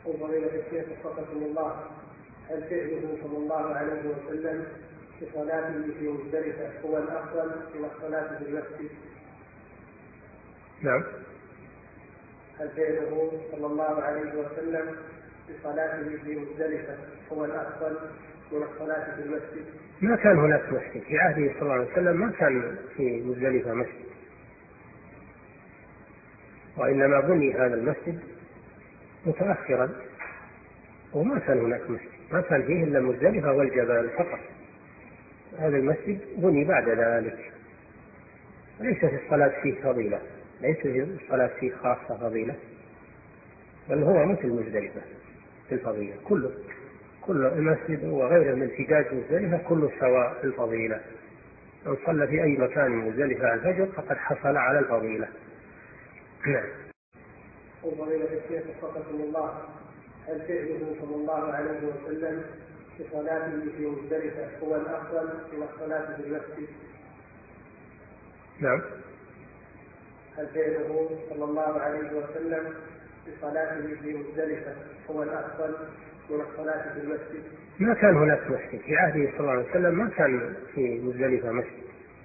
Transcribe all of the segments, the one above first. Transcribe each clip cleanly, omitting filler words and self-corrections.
وفضيلة الشيخ وفقكم الله، هل فعله صلى الله عليه وسلم في صلاته في مزدلفة هو الأفضل من الصلاة في المسجد؟ نعم. هل فعله صلى الله عليه وسلم في صلاته في مزدلفة هو الأفضل من الصلاة في المسجد؟ ما كان هناك مسجد في عهده صلى الله عليه وسلم، ما كان في مزدلفة مسجد، وإنما بني هذا المسجد متأخرا، وما كان هناك مسجد، ما كان فيه إلا مزدلفة والجبال فقط. هذا المسجد بني بعد ذلك. ليس في الصلاة فيه فضيلة، ليس في الصلاة فيه خاصة فضيلة، بل هو مثل مزدلفة في الفضيلة. كل المسجد وغيره من حجاج مزدلفة كله سواء في الفضيلة. من صلى في أي مكان مزدلفة الفجر فقد حصل على الفضيلة. نعم. وفضيلة الشيخ وفقكم الله، هل فعله صلى الله عليه وسلم في صلاته في مزدلفة هو الأفضل من الصلاة في المسجد؟ نعم. هل فعله صلى الله عليه وسلم في صلاته في مزدلفة هو الأفضل من الصلاة في المسجد؟ ما كان هناك مسجد في عهده صلى الله عليه وسلم، ما كان في مزدلفة مسجد،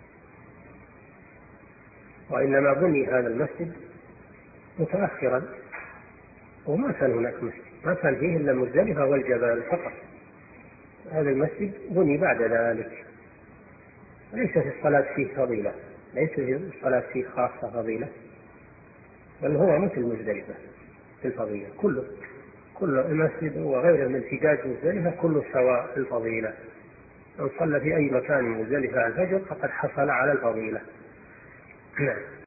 وإنما بني هذا المسجد متأخرا، وما كان هناك مسجد، ما كان فيه إلا مزدلفة والجبال فقط. هذا المسجد بني بعد ذلك. ليس في الصلاة فيه فضيلة، ليس في الصلاة فيه خاصة فضيلة، بل هو مثل مزدلفة في الفضيلة. كل المسجد وغيره من حجاج مزدلفة كله سواء في الفضيلة. من صلى في أي مكان مزدلفة الفجر فقد حصل على الفضيلة. نعم.